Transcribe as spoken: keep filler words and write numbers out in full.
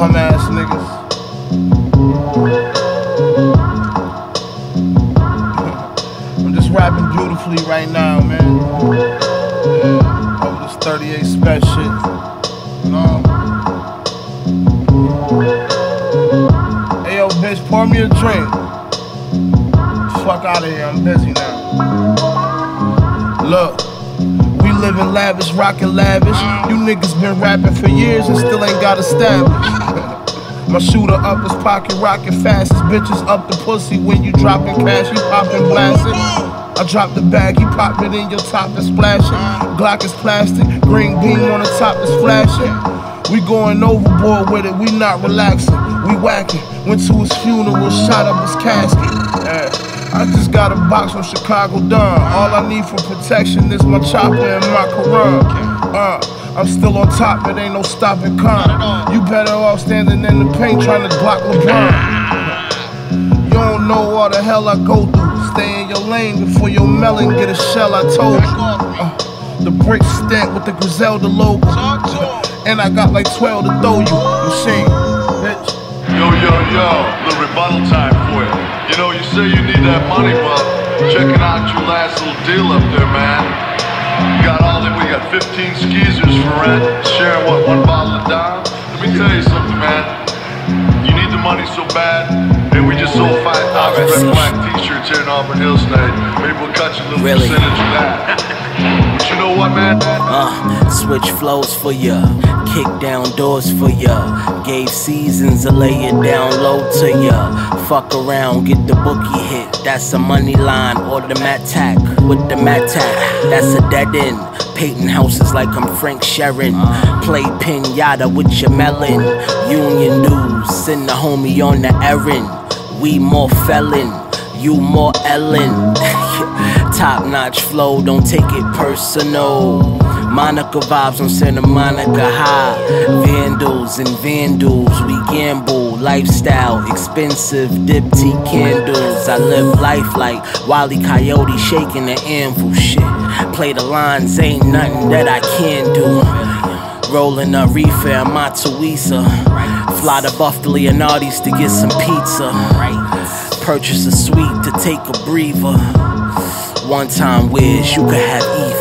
bum ass niggas. I'm just rapping beautifully right now, man. Yeah, over this thirty-eight spec shit, you know. Hey yo, bitch, pour me a drink. Fuck out of here, I'm busy now. Look, we living lavish, rockin' lavish. You niggas been rapping for years and still ain't got established. My shooter up his pocket, rockin' fast. His bitches up the pussy when you dropping cash, you poppin' blasting. I drop the bag, he pop it in your top and splashing. Glock is plastic, green beam on the top is flashing. We going overboard with it, we not relaxing. We whacking, went to his funeral, shot up his casket. Yeah. I just got a box from Chicago Dawn. All I need for protection is my chopper and my Quran. Uh, I'm still on top, it ain't no stopping con. You better off standing in the paint trying to block LeBron. You don't know all the hell I go through. Stay in your lane before your melon get a shell, I told you. Uh, the brick stamp with the Griselda logo. And I got like twelve to throw you. Machine, bitch. Yo, yo, yo, the rebuttal time for you. You know, you say you need that money, but checking out your last little deal up there, man. We got all that, we got fifteen skeezers for rent, sharing what, one bottle of Dime? Let me tell you something, man. You need the money so bad, and we just sold five thousand red black t-shirts here in Auburn Hills tonight. Maybe we'll cut you a little really? percentage of that. But you know what, man? Uh, switch flows for ya, kick down doors for ya. Gave seasons to lay it down low to ya. Fuck around, get the bookie hit. That's a money line, or the mat tack with the mat tack. That's a dead end. Painting houses like I'm Frank Sheeran. Play pinata with your melon. Union dues, send the homie on the errand. We more felon, you more Ellen. Top notch flow, don't take it personal. Monica vibes on Santa Monica High. Vandals and vandals, we gamble. Lifestyle, expensive dipty candles. I live life like Wile E. Coyote shaking the anvil. Shit, play the lines, ain't nothing that I can't do. Rolling a reefer in my Tuisa. Fly to Buffalo Leonardi's to get some pizza. Purchase a suite to take a breather. One time wish you could have either.